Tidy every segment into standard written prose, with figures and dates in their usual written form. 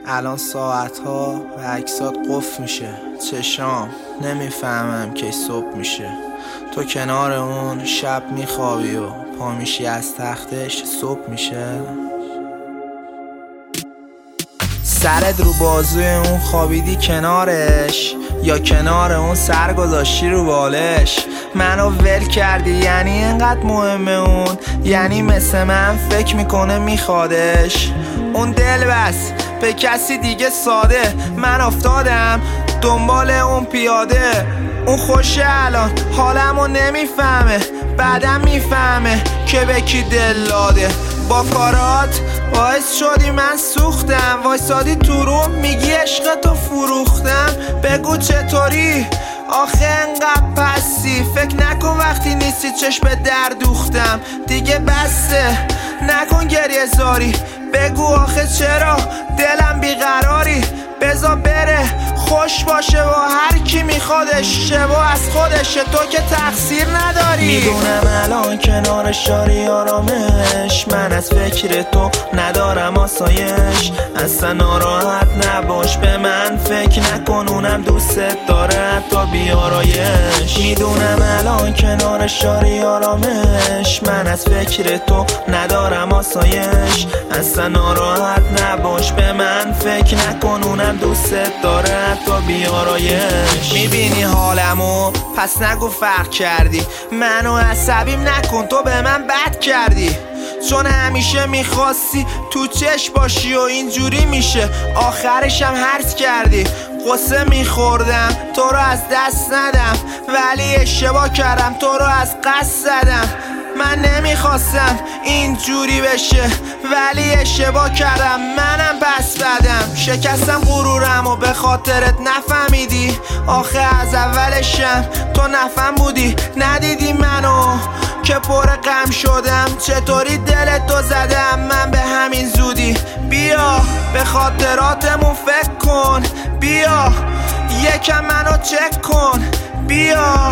الان ساعتها و عکسات قفل میشه. چشام نمیفهمم که صبح میشه. تو کنار اون شب میخوابی و پا میشی از تختش صبح میشه. سرت رو بازوی اون خوابیدی کنارش، یا کنار اون سر گذاشتی رو بالش. منو ول کردی یعنی اینقدر مهمه اون، یعنی مثل من فکر میکنه میخوادش. اون دل بس به کسی دیگه ساده، من افتادم دنبال اون پیاده. اون خوشه الان حالمو نمیفهمه، بعدم میفهمه که به کی دل داده. با کارات باعث شدی من سوختم، وایسادی تو روم میگی عشق تو فروختم. بگو چطوری آخه انقدر پسی، فکر نکن وقتی نیستی چشم در دوختم. دیگه بسته نکن گریه زاری، بگو آخه چرا دلم بیقراری. بذار بره خوش باشه با هر کی میخوادش، شبا از خودشه تو که تقصیر نداری. میدونم الان کنار شاری آرامش، من از فکر تو ندارم آسایش. اصلا ناراحت نباش به من فکر نکن، اونم دوست داره حتی بیارایش. میدونم الان کنار شاری آرامش، من از فکر تو ندارم آسایش. اصلا ناراحت نباش به من فکر نکن، اونم دوست داره حتی بیارایش. میبینی حالمو پس نگو فرق کردی، منو عصبیم نکن تو به من بد کردی. چون همیشه میخواستی تو چشم باشی و اینجوری میشه آخرشم هرس کردی. قصه میخوردم تو رو از دست ندم، ولی اشتباه کردم تو رو از قصد زدم. من نمیخواستم اینجوری بشه ولی اشتباه کردم، منم پس بدم. شکستم غرورم و به خاطرت نفهمیدی، آخه از اولشم تو نفهم بودی. ندیدی منو که پر غم شدم، چطوری دلتو زدم من به همین زودی. بیا به خاطراتمون فکر کن، بیا یکم منو چک کن، بیا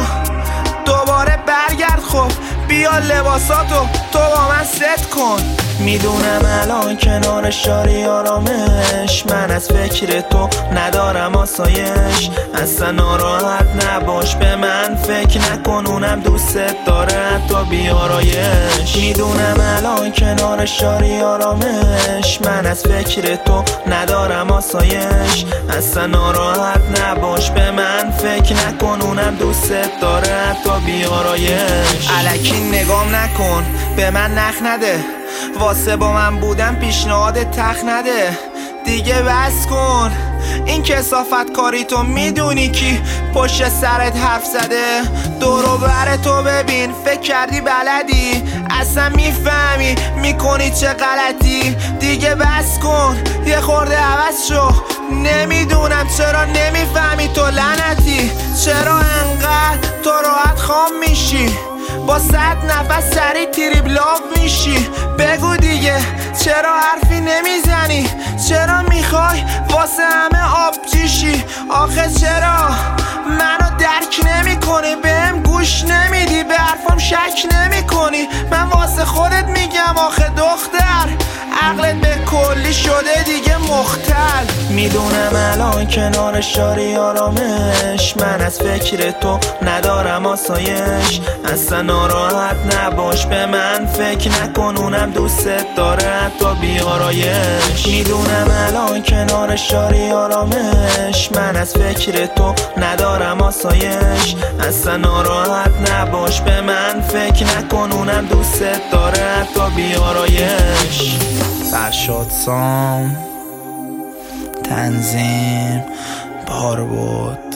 دوباره برگرد. خب بیا لباساتو تو با من ست کن. میدونم الان کنار شاری آرامش، من از فکر تو ندارم آسایش. اصلا ناراحت نباش به من فکر نکن، اونم دوست داره حتی بیارایش. میدونم الان کنار شاری آرامش، من از فکر تو ندارم آسایش. اصلا ناراحت نباش به من فکر نکن، اونم دوست داره حتی بیارایش. الکی نگام نکن به من نخ نده، واسه با من بودن پیشنهاد تخ نده. دیگه بس کن این کثافت کاری، تو میدونی کی پشت سرت حرف زده. دورو بر تو ببین فکر کردی بلدی، اصلا میفهمی میکنی چه غلطی. دیگه بس کن یه خورده عوض شو، نمیدونم چرا نمیفهمی تو لعنتی. چرا انقدر تو راحت خام میشی، با 100 نفس سری تریبلاف میشی. بگو دیگه چرا حرفی نمیزنی، چرا میخوای واسه همه آبجیشی. آخه چرا منو درک نمی کنی، بهم گوش نمیدی، به حرفم شک نمی کنی. من واسه خودت میگم آخه دختر، عقلت به کلی شده دیگه مختل. میدونم الان کنار شاری آرامش، من از فکر تو ندارم آسایش. اصلا ناراحت نباش به من فکر نکن، اونم دوست داره حتی بیارایش. میدونم الان کنار شاری آرامش، من از فکر تو ندارم آسایش. اصلا ناراحت نباش به من فکر نکن، اونم دوست داره حتی بیارایش. فرشاد سام، تنظیم بار بود.